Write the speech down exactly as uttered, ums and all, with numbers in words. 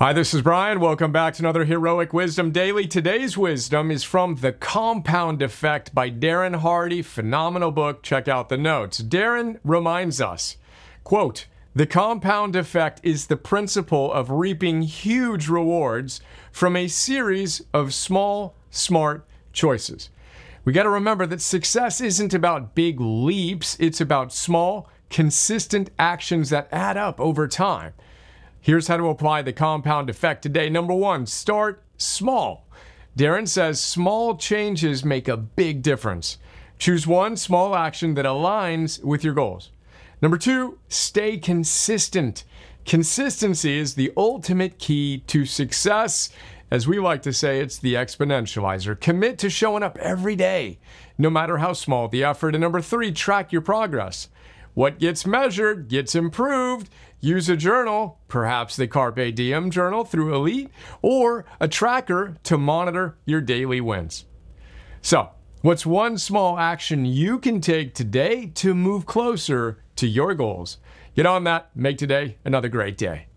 Hi, this is Brian. Welcome back to another Heroic Wisdom Daily. Today's wisdom is from The Compound Effect by Darren Hardy. Phenomenal book. Check out the notes. Darren reminds us, quote, "The compound effect is the principle of reaping huge rewards from a series of small, smart choices." We got to remember that success isn't about big leaps. It's about small, consistent actions that add up over time. Here's how to apply the compound effect today. Number one, start small. Darren says small changes make a big difference. Choose one small action that aligns with your goals. Number two, stay consistent. Consistency is the ultimate key to success. As we like to say, it's the exponentializer. Commit to showing up every day, no matter how small the effort. And number three, track your progress. What gets measured gets improved. Use a journal, perhaps the Carpe Diem journal through Elite, or a tracker to monitor your daily wins. So, what's one small action you can take today to move closer to your goals? Get on that. Make today another great day.